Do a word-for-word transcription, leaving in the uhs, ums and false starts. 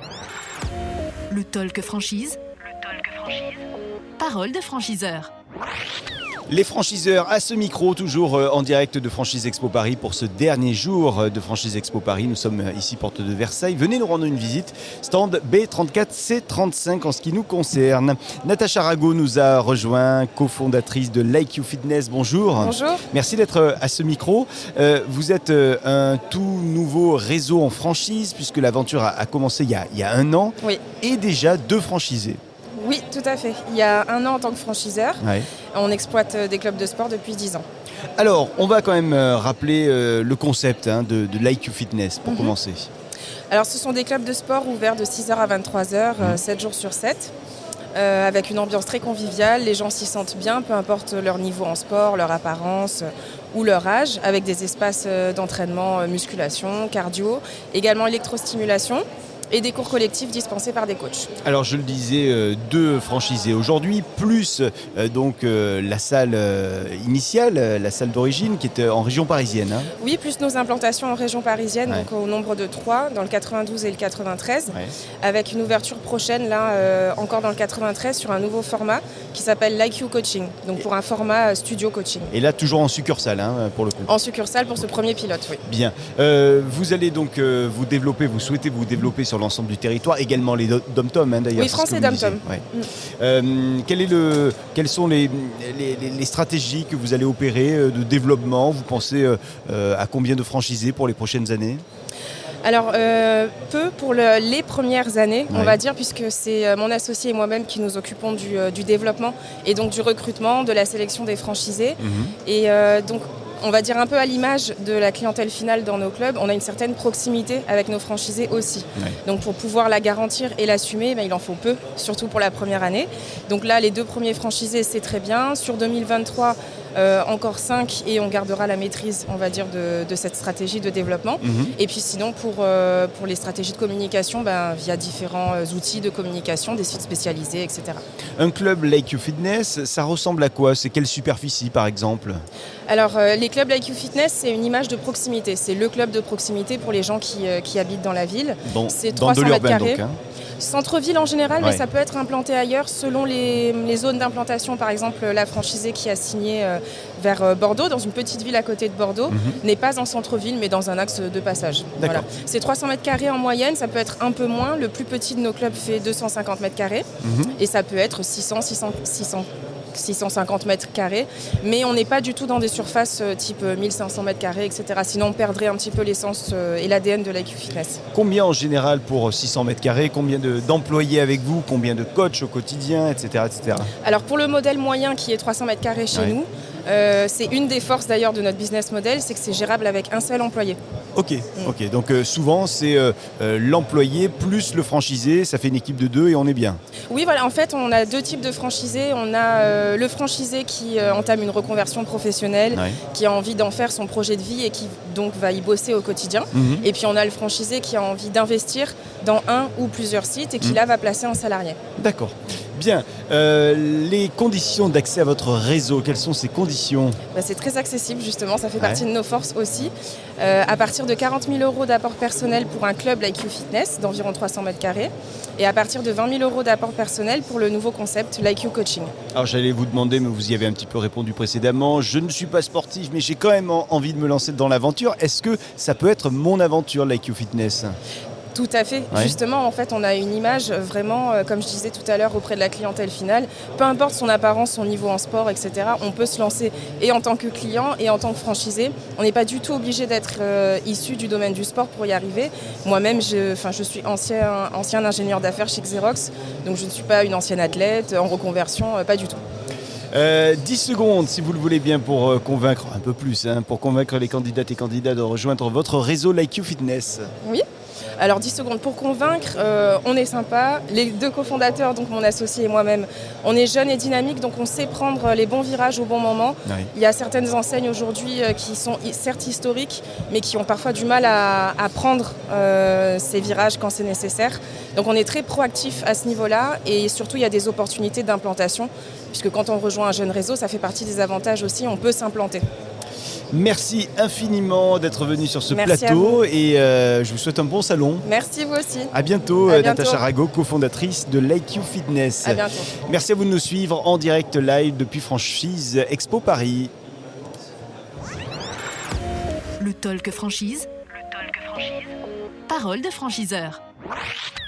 Le talk franchise. Le talk franchise. Parole de franchiseur. Les franchiseurs à ce micro, toujours en direct de Franchise Expo Paris pour ce dernier jour de Franchise Expo Paris. Nous sommes ici porte de Versailles. Venez nous rendre une visite. Stand B trente-quatre C trente-cinq en ce qui nous concerne. Natacha Rago nous a rejoint, cofondatrice de Like You Fitness. Bonjour. Bonjour. Merci d'être à ce micro. Euh, vous êtes un tout nouveau réseau en franchise puisque l'aventure a, a commencé il y a, il y a un an. Oui. Et déjà deux franchisés. Oui, tout à fait. Il y a un an en tant que franchiseur, Ouais. on exploite des clubs de sport depuis dix ans. Alors, on va quand même euh, rappeler euh, le concept hein, de, de Like You Fitness pour Mhm. commencer. Alors ce sont des clubs de sport ouverts de six heures à vingt-trois heures, Mhm. euh, sept jours sur sept, euh, avec une ambiance très conviviale. Les gens s'y sentent bien, peu importe leur niveau en sport, leur apparence euh, ou leur âge, avec des espaces euh, d'entraînement, euh, musculation, cardio, également électrostimulation, et des cours collectifs dispensés par des coachs. Alors, je le disais, euh, deux franchisés aujourd'hui, plus euh, donc euh, la salle euh, initiale, euh, la salle d'origine qui est en région parisienne. Hein. Oui, plus nos implantations en région parisienne, Ouais. donc au nombre de trois, dans le quatre-vingt-douze et le quatre-vingt-treize, Ouais. avec une ouverture prochaine, là, euh, encore dans le quatre-vingt-treize, sur un nouveau format qui s'appelle Like You Coaching, donc pour un format euh, studio coaching. Et là, toujours en succursale, hein, pour le coup. En succursale pour ce premier pilote, oui. Bien. Euh, vous allez donc euh, vous développer, vous souhaitez vous développer sur l'ensemble du territoire, également les do- dom-tom hein, d'ailleurs. Oui, c'est France ce que et vous disiez. dom-tom. Ouais. Mm. Euh, quel est le, quelles sont les, les, les- les stratégies que vous allez opérer euh, de développement? Vous pensez euh, euh, à combien de franchisés pour les prochaines années? Alors, euh, peu pour le- les premières années, on Ouais. va dire, puisque c'est euh, mon associé et moi-même qui nous occupons du, euh, du développement et donc du recrutement, de la sélection des franchisés. Mhm. Et euh, donc, on va dire un peu à l'image de la clientèle finale dans nos clubs, on a une certaine proximité avec nos franchisés aussi. Ouais. Donc pour pouvoir la garantir et l'assumer, ben, il en faut peu, surtout pour la première année. Donc là, les deux premiers franchisés, c'est très bien. Sur deux mille vingt-trois, euh, encore cinq et on gardera la maîtrise, on va dire, de, de cette stratégie de développement. Mhm. Et puis sinon, pour, euh, pour les stratégies de communication, ben, via différents euh, outils de communication, des sites spécialisés, et cetera. Un club Like You Fitness, ça ressemble à quoi? C'est quelle superficie par exemple? Alors, euh, les clubs Like You Fitness, c'est une image de proximité. C'est le club de proximité pour les gens qui, euh, qui habitent dans la ville. Dans, C'est dans de trois cents mètres l'urbain carrés. donc. Hein. Centre-ville en général, Ouais. mais ça peut être implanté ailleurs selon les, les zones d'implantation. Par exemple, la franchisée qui a signé euh, vers euh, Bordeaux, dans une petite ville à côté de Bordeaux, Mhm. n'est pas en centre-ville, mais dans un axe de passage. D'accord. C'est trois cents mètres carrés en moyenne, ça peut être un peu moins. Le plus petit de nos clubs fait deux cent cinquante mètres carrés Mhm. et ça peut être six cents, six cents, six cents, six cent cinquante mètres carrés, mais on n'est pas du tout dans des surfaces euh, type euh, mille cinq cents mètres carrés, et cetera. Sinon, on perdrait un petit peu l'essence euh, et l'A D N de Like You Fitness. Combien en général pour six cents mètres carrés? Combien de- d'employés avec vous? Combien de coachs au quotidien, et cetera, et cetera. Alors pour le modèle moyen qui est trois cents mètres carrés chez Ouais. nous, euh, c'est une des forces d'ailleurs de notre business model, c'est que c'est gérable avec un seul employé. Ok, ok. Donc euh, souvent c'est euh, euh, l'employé plus le franchisé, ça fait une équipe de deux et on est bien. Oui, voilà, en fait, on a deux types de franchisés. On a euh, le franchisé qui euh, entame une reconversion professionnelle, Ouais. qui a envie d'en faire son projet de vie et qui donc va y bosser au quotidien. Mhm. Et puis on a le franchisé qui a envie d'investir dans un ou plusieurs sites et qui Mhm. là va placer un salarié. D'accord. Bien. Euh, les conditions d'accès à votre réseau, quelles sont ces conditions? Bah, c'est très accessible justement, ça fait Ouais. partie de nos forces aussi. Euh, à partir de quarante mille euros d'apport personnel pour un club Like You Fitness d'environ trois cents mètres carrés et à partir de vingt mille euros d'apport personnel pour le nouveau concept Like You Coaching. Alors j'allais vous demander, mais vous y avez un petit peu répondu précédemment, je ne suis pas sportif, mais j'ai quand même en- envie de me lancer dans l'aventure. Est-ce que ça peut être mon aventure, Like You Fitness? Tout à fait. Ouais. Justement, en fait, on a une image vraiment, euh, comme je disais tout à l'heure, auprès de la clientèle finale. Peu importe son apparence, son niveau en sport, et cetera, on peut se lancer et en tant que client et en tant que franchisé. On n'est pas du tout obligé d'être euh, issu du domaine du sport pour y arriver. Moi-même, je, enfin, je suis ancien, ancien ingénieur d'affaires chez Xerox, donc je ne suis pas une ancienne athlète en reconversion, euh, pas du tout. Euh, dix secondes, si vous le voulez bien, pour euh, convaincre, un peu plus, hein, pour convaincre les candidates et candidats de rejoindre votre réseau Like You Fitness. Oui. Alors dix secondes pour convaincre, euh, on est sympa. Les deux cofondateurs, donc mon associé et moi-même, on est jeunes et dynamiques, donc on sait prendre les bons virages au bon moment. Oui. Il y a certaines enseignes aujourd'hui euh, qui sont hi- certes historiques, mais qui ont parfois du mal à, à prendre euh, ces virages quand c'est nécessaire. Donc on est très proactif à ce niveau-là et surtout il y a des opportunités d'implantation, puisque quand on rejoint un jeune réseau, ça fait partie des avantages aussi, on peut s'implanter. Merci infiniment d'être venu sur ce Merci plateau et euh, je vous souhaite un bon salon. Merci vous aussi. À bientôt, À euh, bientôt. Natacha Rago, cofondatrice de Like You Fitness. À bientôt. Merci à vous de nous suivre en direct live depuis Franchise Expo Paris. Le talk franchise. Le talk franchise. Parole de franchiseur.